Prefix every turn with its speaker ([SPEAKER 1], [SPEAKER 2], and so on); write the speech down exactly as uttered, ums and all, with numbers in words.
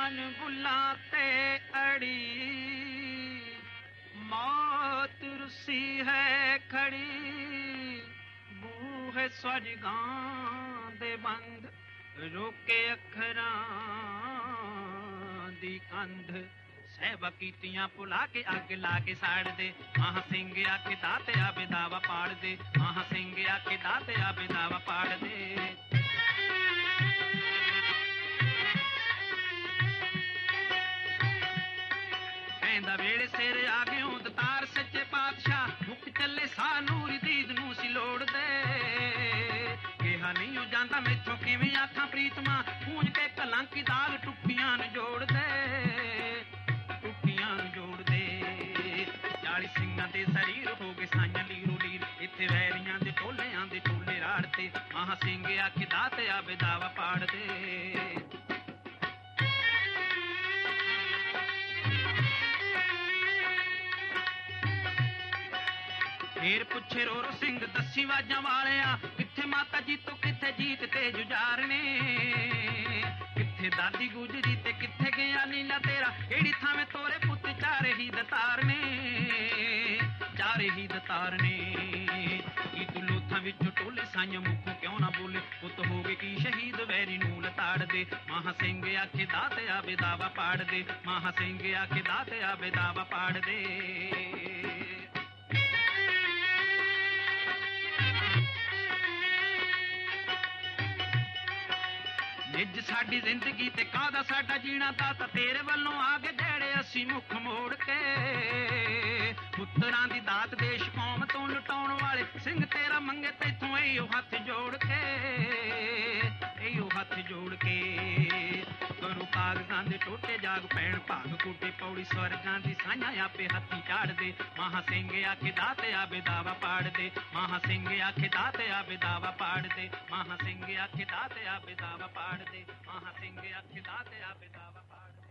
[SPEAKER 1] ਜਾਨ ਬੁੱਲਾਂ ਤੇ ਅੜੀ, ਮੌਤ ਰੁੱਸੀ ਹੈ ਖੜੀ। ਬੂਹੇ ਸਵਰਗਾਂ ਦੇ ਬੰਦ, ਰੋਕੇ ਅੱਖਰਾਂ ਦੀ ਕੰਧ। ਸਹਿਬਾ ਕੀਤੀਆਂ ਭੁਲਾ ਕੇ ਅੱਗ ਲਾ ਕੇ ਸਾੜ ਦੇ। ਮਹਾਂ ਸਿੰਘ ਆਖੇ ਦਾਤੇ ਆ ਬੇਦਾਵਾ ਪਾੜ ਦੇ। ਮਹਾਂ ਸਿੰਘ ਆਖੇ ਦਾਤੇ ਆ ਬੇਦਾਵਾ ਪਾੜ ਦੇ। ਕਹਿੰਦਾ ਵੇੜੇ ਸਿਰ ਆ ਗਿਓ ਦਤਾਰ ਸੱਚੇ ਪਾਤਸ਼ਾਹ। ਮੁੱਕ ਚੱਲੇ ਸਾਹ ਨੂਰੀ ਦੀਦ ਨੂੰ ਸੀ ਲੋੜ ਦੇ। ਕਿਹਾ ਨਹੀਂ ਉਹ ਜਾਂਦਾ ਮੈਥੋਂ ਕਿਵੇਂ ਆਖਾਂ ਪ੍ਰੀਤਮਾ। ਪੂੰਝ ਕੇ ਕਲੰਕੀ ਦਾਗ ਟੁੱਪੀਆਂ ਨੂੰ ਜੋੜ ਦੇ, ਟੁੱਪੀਆਂ ਨੂੰ ਜੋੜ ਦੇ। ਚਾਲੀ ਸਿੰਘਾਂ ਦੇ ਸਰੀਰ ਹੋ ਗਏ ਸਾਈਆਂ ਲੀਰੋ ਲੀਰ। ਇੱਥੇ ਵੈਰੀਆਂ ਦੇ ਟੋਲਿਆਂ ਦੇ ਟੋਲੇ ਰਾੜਤੇ। ਮਹਾਂ ਸਿੰਘ ਆਖੇ ਦਾਤੇ ਆ ਬੇਦਾਵਾ ਪਾੜ ਦੇ। ਫੇਰ ਪੁੱਛੇ ਰੋਰੋ ਸਿੰਘ ਦੱਸੀ ਵਾਜਾਂ ਵਾਲਿਆ। ਕਿੱਥੇ ਮਾਤਾ ਜੀ ਤੋਂ ਕਿੱਥੇ ਜੀਤ ਤੇ ਜੁਝਾਰ ਨੇ। ਕਿੱਥੇ ਦਾਦੀ ਗੁਜਰੀ ਤੇ ਕਿੱਥੇ ਗਿਆ ਨੀਲਾ ਤੇਰਾ। ਕਿਹੜੀ ਥਾਵੇਂ ਤੋਰੇ ਪੁੱਤ ਚਾਰੇ ਹੀ ਦਤਾਰ ਨੇ, ਚਾਰੇ ਹੀ ਦਤਾਰ ਨੇ। ਕੀ ਤੂੰ ਲੋਥਾਂ ਵਿੱਚੋਂ ਟੋਲੇ ਸਾਈਆਂ ਮੁੱਖੋਂ ਕਿਉਂ ਨਾ ਬੋਲੇ। ਪੁੱਤ ਹੋ ਗਏ ਕੀ ਸ਼ਹੀਦ ਵੈਰੀ ਨੂੰ ਲਤਾੜ ਦੇ। ਮਹਾਂ ਸਿੰਘ ਆਖੇ ਦਾਤੇ ਆ ਬੇਦਾਵਾ ਪਾੜ ਦੇ। ਮਹਾਂ ਸਿੰਘ ਆਖੇ ਦਾਤੇ ਆ ਬੇਦਾਵਾ ਪਾੜ ਦੇ। ਨਿੱਜ ਸਾਡੀ ਜ਼ਿੰਦਗੀ ਤੇ ਕਾਹਦਾ ਸਾਡਾ ਜੀਣਾ। ਦਾਤਾ ਤੇਰੇ ਵੱਲੋਂ ਆ ਗਏ ਜਿਹੜੇ ਅਸੀਂ ਮੁੱਖ ਮੋੜ ਕੇ। ਪੁੱਤਰਾਂ ਦੀ ਦਾਤ ਦੇਸ਼ ਕੌਮ ਤੋਂ ਲੁਟਾਉਣ ਵਾਲੇ। ਸਿੰਘ ਤੇਰਾ ਮੰਗੇ ਤੈਥੋਂ ਇਹੋ ਹੱਥ ਜੋੜ ਕੇ, ਇਹੋ ਹੱਥ ਜੋੜ ਕੇ। ਕਰੋ ਕਾਗਜ਼ਾਂ ਦੇ ਟੋਟੇ ਜਾਗ ਪੈਣ ਭਾਗ ਕੋਟੇ ਪੌੜੀ। ਸਵਰਗਾਂ ਦੀ ਸਾਈਆਂ ਆਪੇ ਹੱਥੀਂ ਝਾੜ ਦੇ। ਮਹਾਂ ਸਿੰਘ ਆਖੇ ਦਾਤੇ ਆ ਬੇਦਾਵਾ ਪਾੜ ਦੇ। ਮਹਾਂ ਸਿੰਘ ਆਖੇ ਦਾਤੇ ਆ ਬੇਦਾਵਾ ਪਾੜ ਦੇ। ਮਹਾਂ ਸਿੰਘ ਆਖੇ ਦਾਤੇ ਆ ਬੇਦਾਵਾ ਪਾੜ ਦੇ। ਮਹਾਂ ਸਿੰਘ ਆਖੇ ਦਾਤੇ ਆ ਬੇਦਾਵਾ ਪਾੜ ਦੇ।